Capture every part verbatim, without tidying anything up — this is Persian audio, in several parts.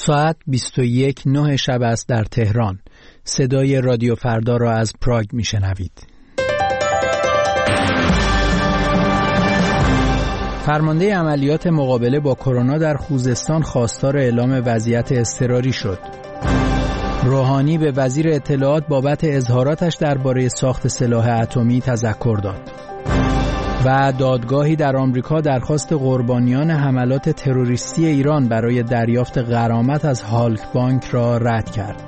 ساعت بیست و یک نه شب است در تهران. صدای رادیو فردا را از پراگ میشنوید. فرمانده عملیات مقابله با کرونا در خوزستان خواستار اعلام وضعیت اضطراری شد. روحانی به وزیر اطلاعات بابت اظهاراتش درباره ساخت سلاح اتمی تذکر داد. و دادگاهی در آمریکا درخواست قربانیان حملات تروریستی ایران برای دریافت غرامت از هالک بانک را رد کرد.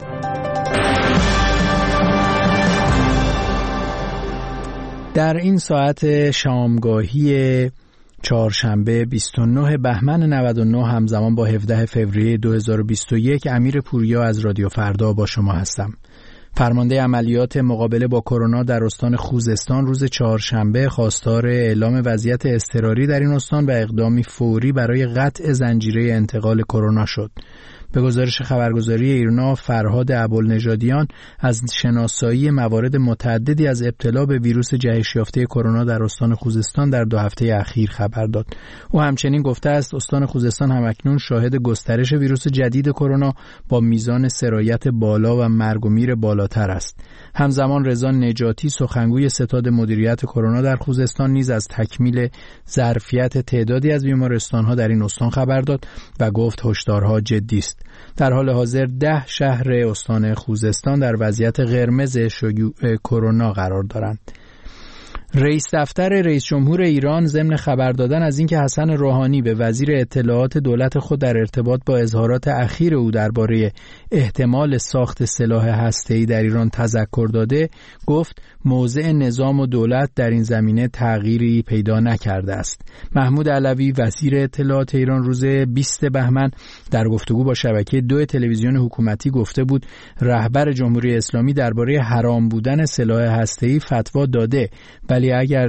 در این ساعت شامگاهی چهارشنبه بیست و نه بهمن نود و نه همزمان با هفدهم فوریه دو هزار و بیست و یک امیر پوریا از رادیو فردا با شما هستم. فرمانده عملیات مقابله با کرونا در استان خوزستان روز چهارشنبه خواستار اعلام وضعیت اضطراری در این استان و اقدامی فوری برای قطع زنجیره انتقال کرونا شد. به گزارش خبرگزاری ایرنا، فرهاد ابوالنژادیان از شناسایی موارد متعددی از ابتلا به ویروس جهش یافته کرونا در استان خوزستان در دو هفته اخیر خبر داد. او همچنین گفته است استان خوزستان همکنون شاهد گسترش ویروس جدید کرونا با میزان سرایت بالا و مرگ و میر بالاتر است. همزمان رضا نجاتی سخنگوی ستاد مدیریت کرونا در خوزستان نیز از تکمیل ظرفیت تعدادی از بیمارستان‌ها در این استان خبر داد و گفت هشدارها جدی است. در حال حاضر ده شهر استان خوزستان در وضعیت قرمز شیوع کرونا قرار دارند. رئیس دفتر رئیس جمهور ایران ضمن خبر دادن از اینکه حسن روحانی به وزیر اطلاعات دولت خود در ارتباط با اظهارات اخیر او درباره احتمال ساخت سلاح هسته‌ای در ایران تذکر داده، گفت موضع نظام و دولت در این زمینه تغییری پیدا نکرده است. محمود علوی وزیر اطلاعات ایران روز بیست بهمن در گفتگو با شبکه دو تلویزیون حکومتی گفته بود رهبر جمهوری اسلامی درباره حرام بودن سلاح هسته‌ای فتوا داده، ولی اگر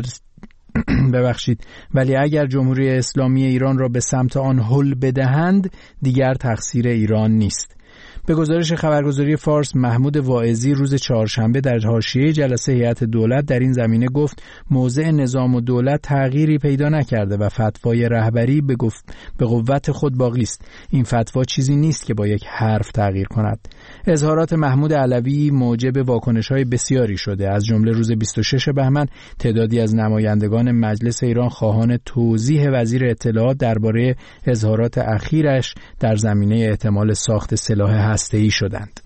ببخشید ولی اگر جمهوری اسلامی ایران را به سمت آن هل بدهند دیگر تقصیر ایران نیست. به گزارش خبرگزاری فارس، محمود واعظی روز چهارشنبه در حاشیه جلسه هیئت دولت در این زمینه گفت موضع نظام و دولت تغییری پیدا نکرده و فتوای رهبری به گفت به قوت خود باقی است. این فتوا چیزی نیست که با یک حرف تغییر کند. اظهارات محمود علوی موجب واکنش‌های بسیاری شده. از جمله روز بیست و شش بهمن تعدادی از نمایندگان مجلس ایران خواهان توضیح وزیر اطلاعات درباره اظهارات اخیرش در زمینه احتمال ساخت سلاح هسته‌ای شدند.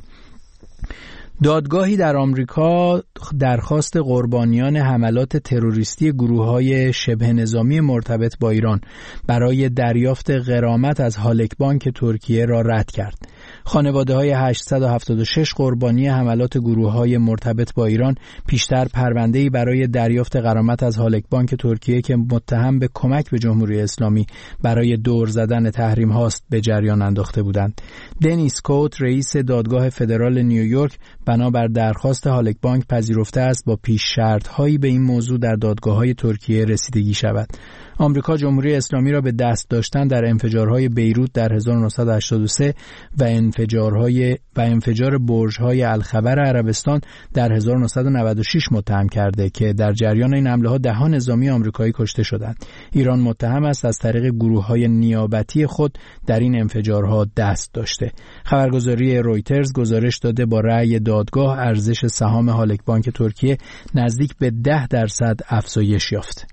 دادگاهی در آمریکا درخواست قربانیان حملات تروریستی گروه‌های شبه نظامی مرتبط با ایران برای دریافت غرامت از هالک بانک ترکیه را رد کرد. خانواده‌های هشتصد و هفتاد و شش قربانی حملات گروه‌های مرتبط با ایران پیشتر پرونده‌ای برای دریافت غرامت از هالک بانک ترکیه که متهم به کمک به جمهوری اسلامی برای دور زدن تحریم هاست به جریان انداخته بودند. دنیس کوت رئیس دادگاه فدرال نیویورک بنابر درخواست هالک بانک پذیرفته است با پیش شرط‌هایی به این موضوع در دادگاه‌های ترکیه رسیدگی شود. آمریکا جمهوری اسلامی را به دست داشتن در انفجارهای بیروت در هزار و نهصد و هشتاد و سه و انفجارهای و انفجار برج‌های الخبر عربستان در هزار و نهصد و نود و شش متهم کرده که در جریان این حمله‌ها ده نظامی آمریکایی کشته شدند. ایران متهم است از طریق گروه‌های نیابتی خود در این انفجارها دست داشته. خبرگزاری رویترز گزارش داده با رأی دادگاه ارزش سهام هالک بانک ترکیه نزدیک به ده درصد افزایش یافت.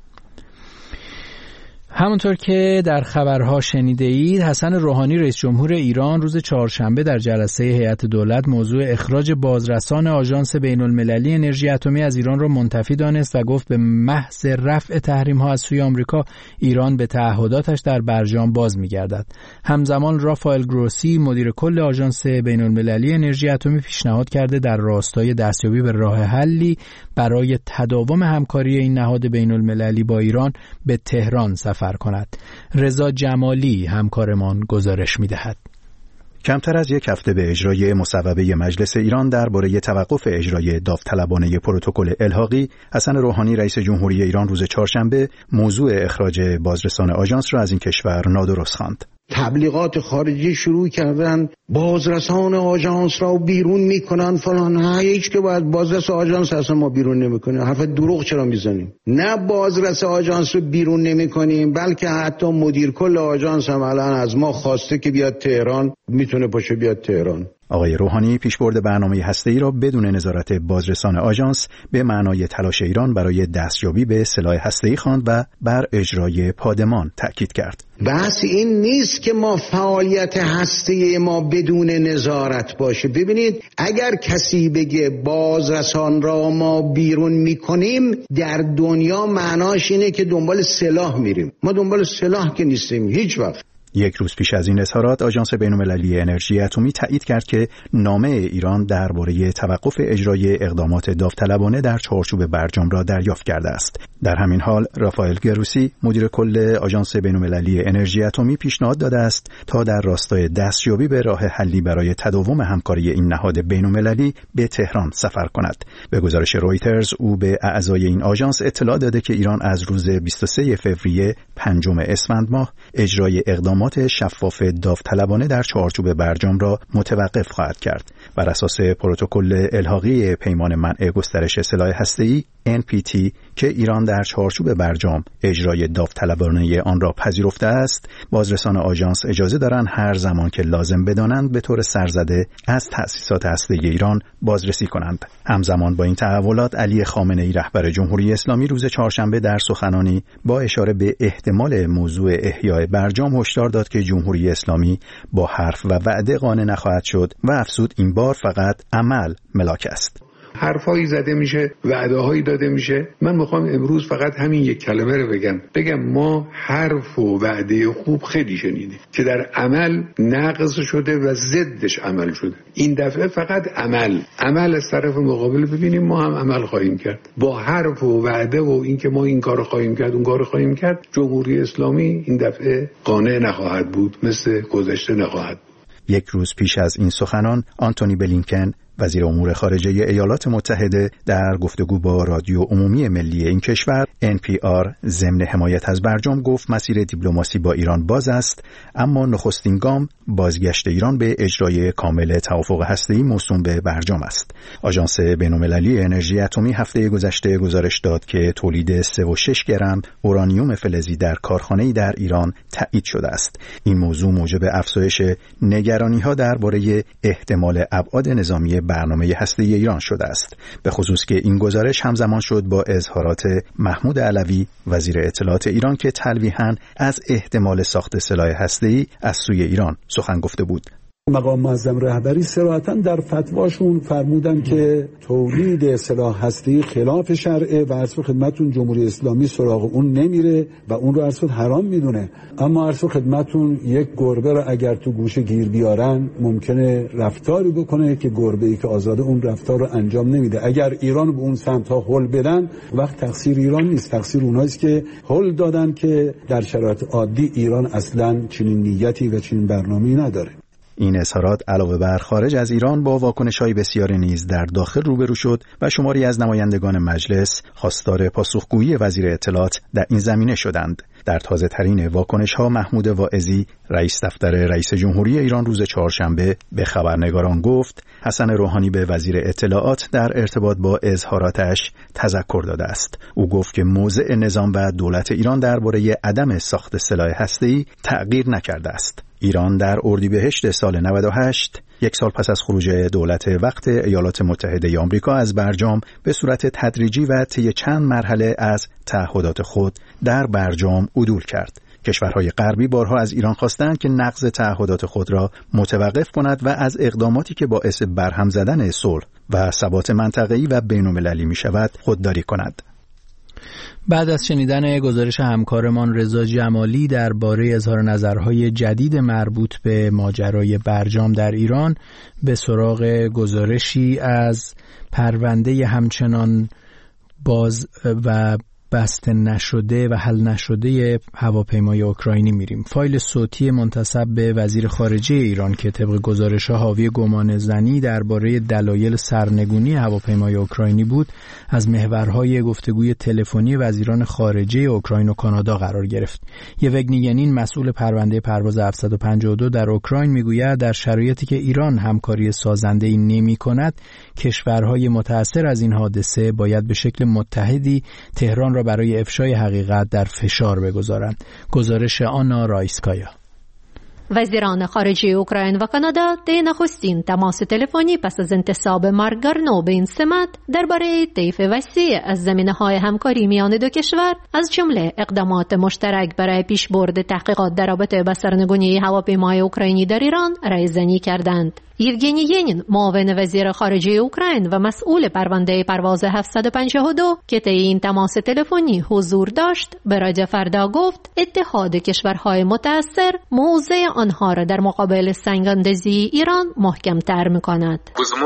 همونطور که در خبرها شنیده اید، حسن روحانی رئیس جمهور ایران روز چهارشنبه در جلسه هیئت دولت موضوع اخراج بازرسان آژانس بین‌المللی انرژی اتمی از ایران را منتفی دانست و گفت به محض رفع تحریم‌ها از سوی آمریکا ایران به تعهداتش در برجام باز می‌گردد. همزمان رافائل گروسی مدیر کل آژانس بین‌المللی انرژی اتمی پیشنهاد کرده در راستای دستیابی به راه حلی برای تداوم همکاری این نهاد بین‌المللی با ایران به تهران سفر کند. رضا جمالی همکارمان گزارش می‌دهد. کمتر از یک هفته به اجرای مصوبه مجلس ایران درباره توقف اجرای داوطلبانه پروتکل الحاقی، حسن روحانی رئیس جمهوری ایران روز چهارشنبه موضوع اخراج بازرسان آژانس را از این کشور نادرست خواند. تبلیغات خارجی شروع کردن، بازرسان آژانس را بیرون میکنن فلان. ها هیچ که باید بازرس آژانس اصلا ما بیرون نمیکنیم. حرف دروغ چرا میزنیم؟ نه بازرس آژانس رو بیرون نمیکنیم، بلکه حتی مدیر کل آژانس هم الان از ما خواسته که بیاد تهران، میتونه پاشه بیاد تهران. آقای روحانی پیشبرد برنامه هسته‌ای را بدون نظارت بازرسان آژانس به معنای تلاش ایران برای دستیابی به سلاح هسته‌ای خواند و بر اجرای پادمان تأکید کرد. بحث این نیست که ما فعالیت هسته‌ای ما بدون نظارت باشه. ببینید اگر کسی بگه بازرسان را ما بیرون میکنیم، در دنیا معناش اینه که دنبال سلاح میریم. ما دنبال سلاح که نیستیم هیچ وقت. یک روز پیش از این اظهارات آژانس بین‌المللی انرژی اتمی تایید کرد که نامه ایران درباره توقف اجرای اقدامات داوطلبانه در چارچوب برجام را دریافت کرده است. در همین حال رافائل گروسی مدیر کل آژانس بین‌المللی انرژی اتمی پیشنهاد داده است تا در راستای دستیابی به راه حلی برای تداوم همکاری این نهاد بین‌المللی به تهران سفر کند. به گزارش رویترز او به اعضای این آژانس اطلاع داده که ایران از روز بیست و سوم فوریه پنجم اسفند ماه اجرای اقدامات شفاف داوطلبانه در چارچوب برجام را متوقف خواهد کرد. بر اساس پروتکل الحاقی پیمان منع گسترش سلاح هسته‌ای ان پی تی که ایران در چارچوب برجام اجرای داوطلبانه آن را پذیرفته است، بازرسان آژانس اجازه دارند هر زمان که لازم بدانند به طور سرزده از تأسیسات هسته‌ای ایران بازرسی کنند. همزمان با این تحولات علی خامنه‌ای رهبر جمهوری اسلامی روز چهارشنبه در سخنانی با اشاره به احتمال موضوع احیای برجام هشدار داد که جمهوری اسلامی با حرف و وعده قانع نخواهد شد و افزود این بار فقط عمل ملاک است. حرفایی زده میشه، وعده‌هایی داده میشه. من میخوام امروز فقط همین یک کلمه رو بگم. بگم ما حرف و وعده خوب خیلی شنیدیم که در عمل نقض شده و ضدش عمل شده. این دفعه فقط عمل. عمل از طرف مقابل ببینیم ما هم عمل خواهیم کرد. با حرف و وعده و اینکه ما این کارو خواهیم کرد، اون کارو خواهیم کرد، جمهوری اسلامی این دفعه قانع نخواهد بود، مثل گذشته نخواهد بود. یک روز پیش از این سخنان آنتونی بلینکن وزیر امور خارجه ایالات متحده در گفتگو با رادیو عمومی ملی این کشور ان پی آر ضمن حمایت از برجام گفت مسیر دیپلماسی با ایران باز است، اما نخستین گام بازگشت ایران به اجرای کامل توافق هسته‌ای موسوم به برجام است. آژانس بین‌المللی انرژی اتمی هفته گذشته گزارش داد که تولید سه و شش گرم اورانیوم فلزی در کارخانه‌ای در ایران تایید شده است. این موضوع موجب افزایش نگرانی‌ها درباره احتمال ابعاد نظامی برنامه هسته‌ای ایران شده است، به خصوص که این گزارش همزمان شد با اظهارات محمود علوی وزیر اطلاعات ایران که تلویحاً از احتمال ساخت سلاح هسته‌ای از سوی ایران سخن گفته بود. مقام معظم رهبری صراحتاً در فتواشون فرمودن که تولید سلاح هسته‌ای خلاف شرعه و عرض خدمتتون جمهوری اسلامی سراغ اون نمیره و اون رو عرض حرام میدونه. اما عرض خدمتتون یک گربه رو اگر تو گوشه گیر بیارن ممکنه رفتاری بکنه که گربه‌ای که آزاده اون رفتار رو انجام نمیده. اگر ایران به اون سمت ها هل بدن، وقت تقصیر ایران نیست، تقصیر اوناییست که هل دادن که در شرایط عادی ایران اصلاً چنین نیتی و چنین برنامه‌ای نداره. این اظهارات علاوه بر خارج از ایران با واکنش‌های بسیاری نیز در داخل روبرو شد و شماری از نمایندگان مجلس خواستار پاسخگویی وزیر اطلاعات در این زمینه شدند. در تازه ترین واکنش‌ها محمود واعظی رئیس دفتر رئیس جمهوری ایران روز چهارشنبه به خبرنگاران گفت حسن روحانی به وزیر اطلاعات در ارتباط با اظهاراتش تذکر داده است. او گفت که موضع نظام و دولت ایران درباره عدم ساخت سلاح هسته‌ای تغییر نکرده است. ایران در اردیبهشت سال نود و هشت، یک سال پس از خروج دولت وقت ایالات متحده آمریکا از برجام، به صورت تدریجی و طی چند مرحله از تعهدات خود در برجام عدول کرد. کشورهای غربی بارها از ایران خواستند که نقض تعهدات خود را متوقف کند و از اقداماتی که باعث برهم زدن صلح و ثبات منطقه‌ای و بین‌المللی می‌شود خودداری کند. بعد از شنیدن گزارش همکارمان رضا جمالی درباره اظهار نظرهای جدید مربوط به ماجرای برجام در ایران، به سراغ گزارشی از پرونده همچنان باز و بسته نشده و حل نشده هواپیمای اوکراینی میریم. فایل صوتی منتسب به وزیر خارجه ایران که طبق گزارش‌ها حاوی گمانه‌زنی درباره دلایل سرنگونی هواپیمای اوکراینی بود، از محورهای گفتگوی تلفنی وزیران خارجه اوکراین و کانادا قرار گرفت. یوگنی مسئول پرونده پرواز هفتصد و پنجاه و دو در اوکراین میگوید در شرایطی که ایران همکاری سازنده‌ای نمی‌کند، کشورهای متأثر از این حادثه باید به شکل متحدی تهران را برای افشای حقیقت در فشار بگذارند. گزارش آنا رایسکایا. وزیران خارجه اوکراین و کانادا طی نخستین تماس تلفنی پس از انتصاب مارک گارنو به این سمت درباره طیف وسیع از زمینه‌های همکاری میان دو کشور، از جمله اقدامات مشترک برای پیشبرد تحقیقات در رابطه با سرنگونی هواپیمای اوکراینی در ایران رایزنی کردند. یوگنی ینین، معاون وزیر خارجه اوکراین و مسئول پرونده پرواز هفتصد و پنجاه و دو که طی این تماس تلفنی حضور داشت، به رادیو فردا گفت اتحاد کشورهای متأثر موضع آنها را در مقابل سنگ‌اندازی ایران محکم‌تر می‌کند.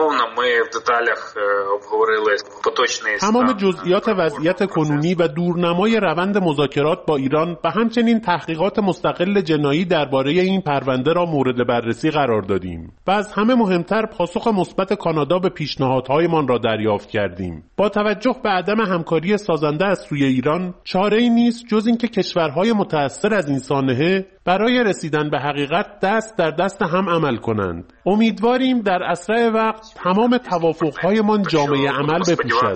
تمام جزئیات وضعیت کنونی و دورنمای روند مذاکرات با ایران و همچنین تحقیقات مستقل جنایی درباره این پرونده را مورد بررسی قرار دادیم و از همه مهمتر پاسخ مثبت کانادا به پیشنهادهایمان را دریافت کردیم. با توجه به عدم همکاری سازنده از سوی ایران، چاره‌ای نیست جز اینکه کشورهای متأثر از این سانحه برای رسیدن به حقیقت دست در دست هم عمل کنند. امیدواریم در اسرع وقت تمام توافق‌هایمان جامعه عمل بپوشد.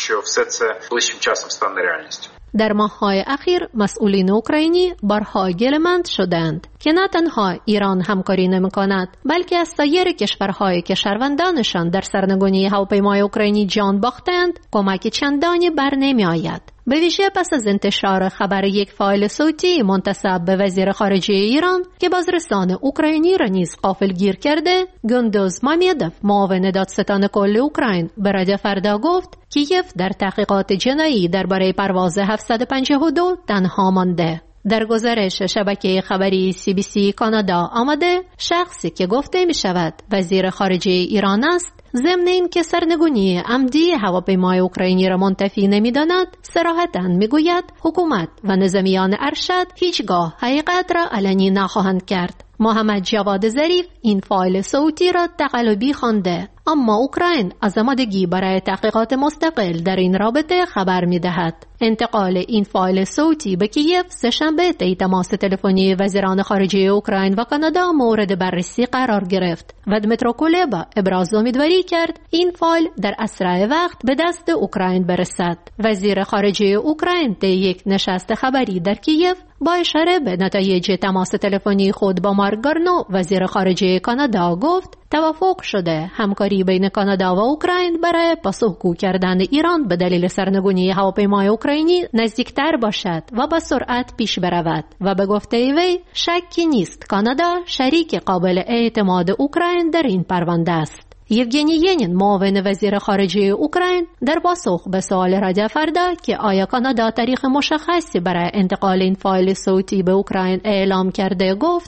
در ماه‌های اخیر مسئولین اوکراینی بارها گله‌مند شدند که نه تنها ایران همکاری نمی‌کند، بلکه از سایر کشورهایی که شهروندانشان در سرنگونی هواپیمای اوکراینی جان باختند کمک چندانی بر نمی‌آید. به ویژه پس از انتشار خبر یک فایل صوتی منتسب به وزیر خارجه ایران که بازرسان اوکراینی را نیز غافلگیر کرده، گندوز مامیدوف، معاون دادستان کل اوکراین، به رادیو فردا گفت کیف در تحقیقات جنایی درباره پرواز هفتصد و پنجاه و دو تنها مانده. در گزارش شبکه خبری سی بی سی کانادا آمده، شخصی که گفته می شود وزیر خارجه ایران است، ضمن این که سرنگونی عمدی هواپیمای اوکراینی را منتفی نمی‌داند، صراحتاً می‌گوید حکومت و نظامیان ارشد هیچگاه حقیقت را علنی نخواهند کرد. محمد جواد ظریف این فایل صوتی را تقلبی خوانده، اما اوکراین از آمادگی برای تحقیقات مستقل در این رابطه خبر می‌دهد. انتقال این فایل صوتی به کیف سه‌شنبه طی تماس تلفنی وزیران خارجه اوکراین و کانادا مورد بررسی قرار گرفت و دمیترو کولبا ابراز امیدواری کرد این فایل در اسرع وقت به دست اوکراین برسد. وزیر خارجه اوکراین طی یک نشست خبری در کیف با اشاره به نتایج تماس تلفنی خود با مارک گارنو، وزیر خارجه کانادا، گفت توافق شده همکاری بین کانادا و اوکراین برای پاسخگو کردن ایران به دلیل سرنگونی هواپیمای اوکراینی نزدیکتر باشد و با سرعت پیش برود و به گفته وی شکی نیست کانادا شریک قابل اعتماد اوکراین در این پرونده است. یوگنی ینین، معاون وزیر خارجه اوکراین، در پاسخ به سوال رادیو فردا که آیا کانادا تاریخ مشخصی برای انتقال این فایل صوتی به اوکراین اعلام کرده، گفت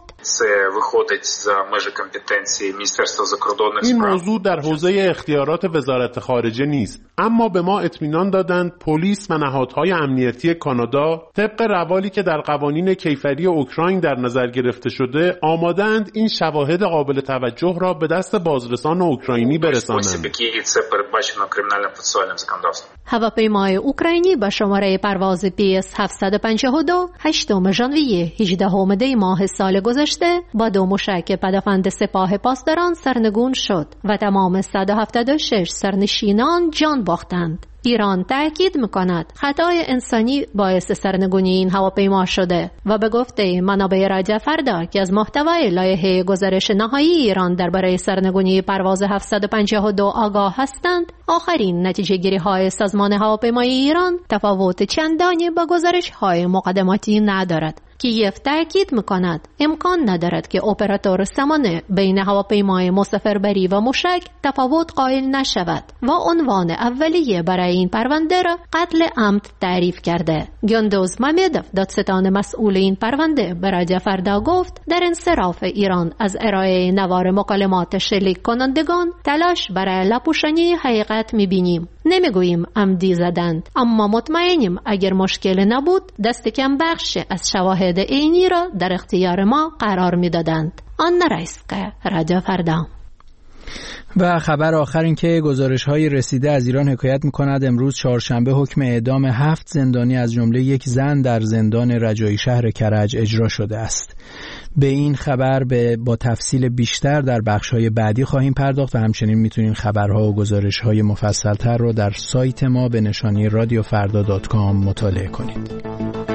این موضوع در حوزه اختیارات وزارت خارجه نیست، اما به ما اطمینان دادند پلیس و نهادهای امنیتی کانادا طبق روالی که در قوانین کیفری اوکراین در نظر گرفته شده آماده‌اند این شواهد قابل توجه را به دست بازرسان اوکراینی برسانند. هواپیمای اوکراینی با شماره پرواز پی اس هفتصد و پنجاه و دو هشتم ژانویه هجدهم دی ماه سال گذشته با دو موشک پدافند سپاه پاسداران سرنگون شد و تمام صد و هفتاد و شش سرنشینان جان باختند. ایران تأکید می‌کند خطای انسانی باعث سرنگونی این هواپیما شده و به گفته منابع رادیو فردا که از محتوای لایحه گزارش نهایی ایران درباره سرنگونی پرواز هفتصد و پنجاه و دو آگاه هستند، آخرین نتیجه گیری های سازمان هواپیمایی ایران تفاوت چندانی با گزارش های مقدماتی ندارد. کیف تأکید می‌کند امکان ندارد که اپراتور سامانه بین هواپیمای مسافربری و موشک تفاوت قائل نشود و عنوان اولیه برای این پرونده را قتل عمد تعریف کرده. گندوز مامیدوف، دادستان مسئول این پرونده، به رادیو فردا گفت در انصراف ایران از ارائه نوار مکالمات شلیک کنندگان تلاش برای لپوشانی حقیقت می‌بینیم. نمیگوییم عمدی زدند، اما مطمئنیم اگر مشکل نبود دست کم بخش از شواهد عینی را در اختیار ما قرار میدادند. آنا رایسکا، رادیو فردا. و خبر آخر این که گزارش‌های رسیده از ایران حکایت می‌کند امروز چهارشنبه حکم اعدام هفت زندانی از جمله یک زن در زندان رجایی شهر کرج اجرا شده است. به این خبر به با تفصیل بیشتر در بخش‌های بعدی خواهیم پرداخت و همچنین می‌تونین خبرها و گزارش‌های مفصل‌تر رو در سایت ما به نشانی رادیو فردا دات کام مطالعه کنید.